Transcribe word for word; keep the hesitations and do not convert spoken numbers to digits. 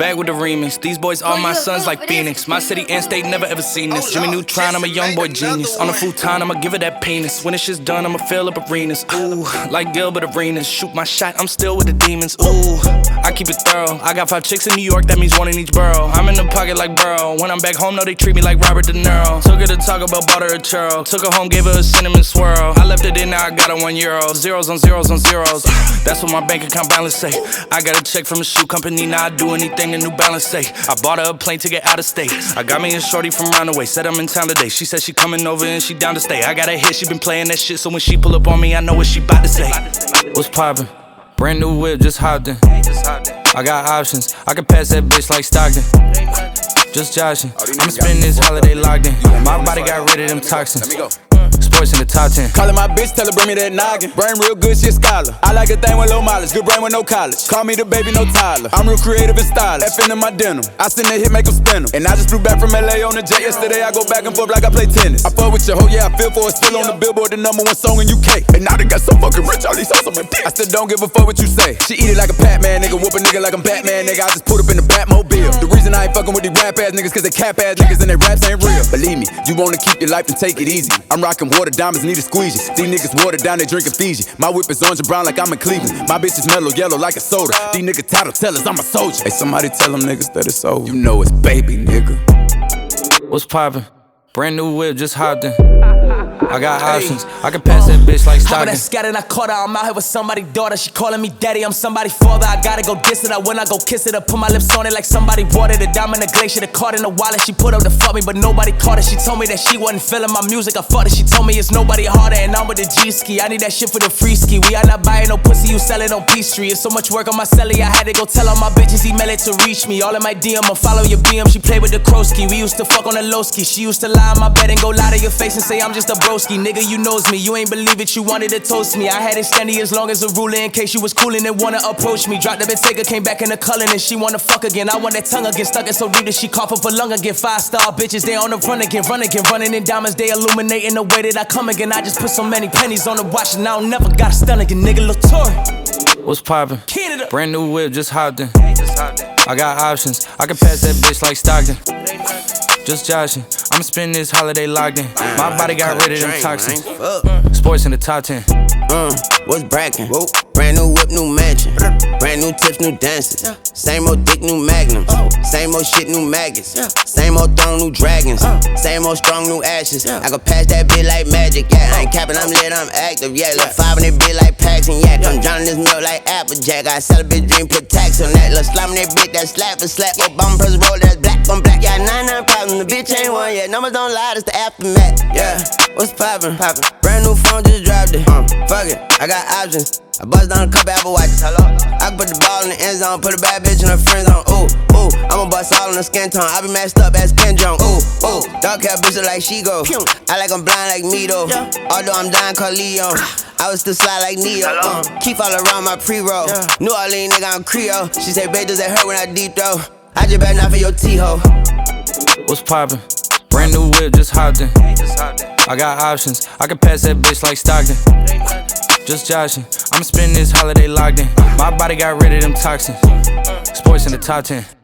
Back with the remix. These boys all my sons like Phoenix. My city and state never ever seen this. Jimmy Neutron, I'm a young boy genius. On a futon, I'ma give it that penis. When this shit's done, I'ma fill up arenas. Ooh, like Gilbert Arenas. Shoot my shot, I'm still with the demons. Ooh, I keep it thorough. I got five chicks in New York, that means one in each borough. I'm in the pocket like Burrow. When I'm back home, no, they treat me like Robert De Niro. Took her to Taco Bell, bought her a churro. Took her home, gave her a cinnamon swirl. I left it in, now I got her one euro. Zeros on zeros on zeros. That's what my bank account balance say. I got a check from a shoe company, now I do anything the New Balance say. I bought her a plane ticket out of state. I got me a shorty from Roundaway, said I'm in town today. She said she coming over and she down to stay. I got a hit, she been playing that shit, so when she pull up on me, I know what she bout to say. What's poppin'? Brand new whip, just hopped in. I got options, I can pass that bitch like Stockton. Just joshing, I'ma spend this holiday locked in. My body got rid of them toxins. Sports in the top ten. Callin' my bitch, tell her bring me that noggin. Brain real good, she a scholar. I like a thing with low mileage, good brain with no college. Call me the baby, no Tyler. I'm real creative and stylish. F in my denim. I send that hit, make them spin 'em. And I just flew back from L A on the jet yesterday. I go back and forth like I play tennis. I fuck with your hoe, yeah, I feel for it. Still on the Billboard, the number one song in U K. And now they got so fucking rich, all these hoes on my dick. I still don't give a fuck what you say. She eat it like a Pac-Man, nigga. Whoop a nigga like I'm Batman, nigga. I just put up in the Batmobile. The reason I ain't fucking with these rap ass niggas, cause they cap ass niggas and they raps ain't real. Believe me, you wanna keep your life and take it easy. I'm rocking water diamonds, need a squeegee. These niggas watered down, they drinking Fiji. My whip is orange and brown like I'm in Cleveland. My bitch is mellow yellow like a soda. These niggas title tellers, I'm a soldier. Hey, somebody tell them niggas that it's over. You know it's baby, nigga. What's poppin'? Brand new whip, just hopped in. I got options, I can pass that bitch like Stockton. I scattered, I caught her, I'm out here with somebody's daughter. She calling me daddy, I'm somebody's father. I gotta go diss it, I when I go kiss it. I put my lips on it like somebody watered it. Diamond, the glacier, the card in the wallet. She put up to fuck me, but nobody caught it. She told me that she wasn't feeling my music, I fought it. She told me it's nobody harder, and I'm with the G-ski. I need that shit for the free ski. We are not buying no pussy, you sell it on P Street. It's so much work on my celly, I had to go tell all my bitches, email it to reach me. All in my D M, I follow your B M. She played with the Krosky. We used to fuck on the low ski. She used to lie on my bed and go lie to your face and say I'm just a broski. Nigga, you knows me, you ain't believe it, you wanted to toast me. I had it standing as long as a ruler in case you was coolin' and wanna approach me. Dropped the Bentayga, came back in the cullin' and she wanna fuck again. I want that tongue again, stuck it so deep that she cough up a lung again. Five star bitches, they on the run again, run again, running in diamonds, they illuminating the way that I come again. I just put so many pennies on the watch and I don't never got a stun again, nigga. Lil Tory. What's poppin'? Brand new whip, just hopped in. I got options, I can pass that bitch like Stockton. Just joshing, I'ma spend this holiday locked in. My body got rid of them toxins. Sports in the top ten. Uh, what's brackin'? Brand new whip, new mansion. Brand new tips, new dances. Same old dick, new magnums. Same old shit, new maggots. Same old throne, new dragons. Same old strong, new ashes. I can pass that bitch like magic, yeah. I ain't capping, I'm lit, I'm active, yeah. Look five in that bitch like packs and yak. I'm drowning this milk like Applejack. I sell a bitch dream, put tax on that. Look slime that bitch, that slap for slap. Yo, bum press roll, that's black on black. Yeah, nine nine problems, the bitch ain't one yet. Numbers don't lie, it's the aftermath, yeah. What's poppin'? Poppin'. Brand new phone, just dropped it. Uh, fuck it, I got options. I bust down a couple Apple Watches. Hello? I can put the ball in the end zone, put a bad bitch in her friend zone. Ooh, ooh, I'ma bust all in the skin tone. I be messed up as Ken Jong. Ooh, ooh, dark hair bitch look like she go. I like I'm blind like me though. Although I'm dying called Leon. I was still slide like Neo. Uh, keep all around my pre-roll. New Orleans nigga, I'm Creole. She say, babe, does that hurt when I deep throw? I just better not for your T-ho. What's poppin'? Brand new whip, just hopped in. I got options, I can pass that bitch like Stockton. Just joshing, I'ma spend this holiday locked in. My body got rid of them toxins. Sports in the top ten.